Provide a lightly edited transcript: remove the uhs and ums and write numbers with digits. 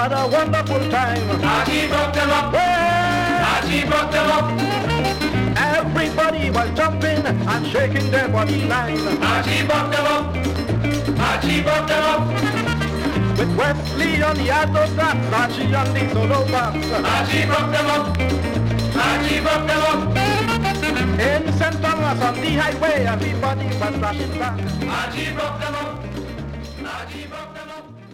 had a wonderful time. Haji broke them up. Haji broke them up. Everybody was jumping and shaking their body line. Haji broke them up. Haji broke them up. With Wesley on the alto sax, Haji on the solo box. Haji broke them up. Haji broke them up. In St. Thomas on the highway, everybody was flashing back. Haji broke them up. Haji broke them up.